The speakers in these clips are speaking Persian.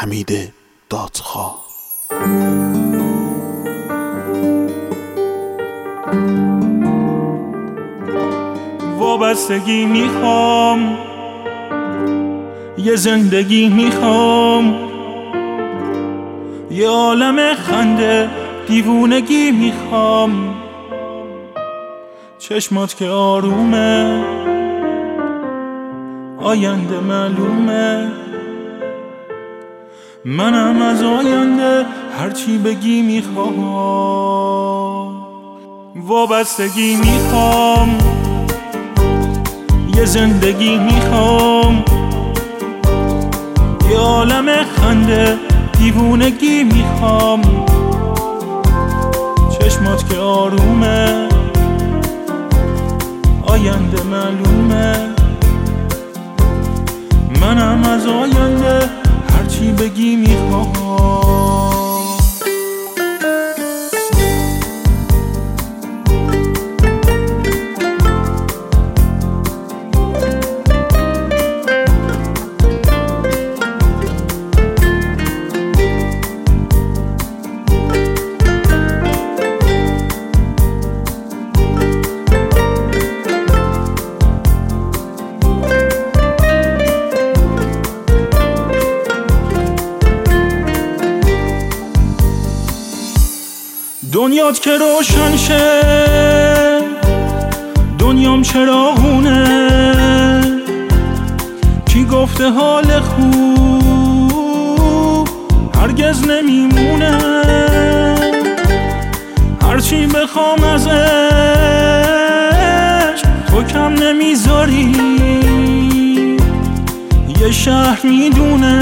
حمید دادخواه. وابستگی میخوام، یه زندگی میخوام، یه عالم خنده دیوونگی میخوام. چشمات که آرومه، آینده معلومه، منم از آینده هرچی بگی میخوام. وابستگی میخوام، یه زندگی میخوام، یه عالم خنده دیوونگی میخوام. چشمات که آرومه، آینده معلومه، منم از آینده هرچی بگی میخوام. دنیات که روشن شه، دنیام چراغونه. کی گفته حال خوب هرگز نمیمونه؟ هرچی بخوام ازش تو کم نمیذاری. یه شهر میدونه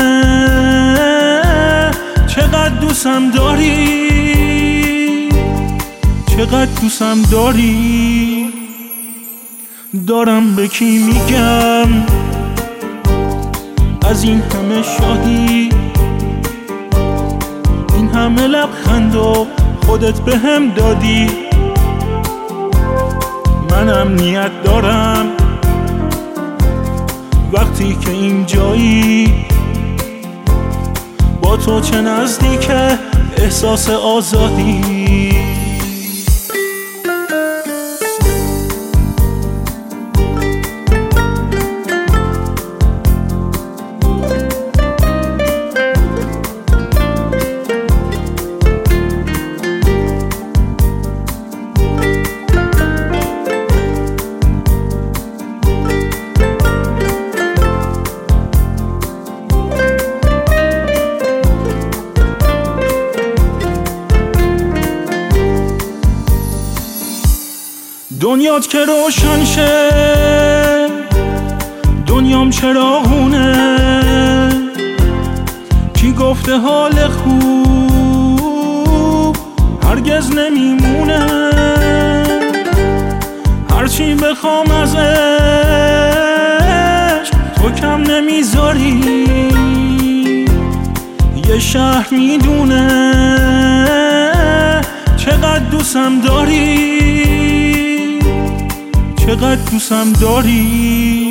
چقدر دوستم داری، چقدر دوستم داری. دارم به کی میگم از این همه شادی، این همه لبخند و خودت به هم دادی. منم نیت دارم وقتی که اینجایی، با تو چه نزدیکه احساس آزادی. دنیات که روشن شه، دنیام چراغونه. کی گفته حال خوب هرگز نمیمونه؟ هرچی بخوام ازش تو کم نمیذاری. یه شهر میدونه چقدر دوستم داری، چقدر دوستم داری.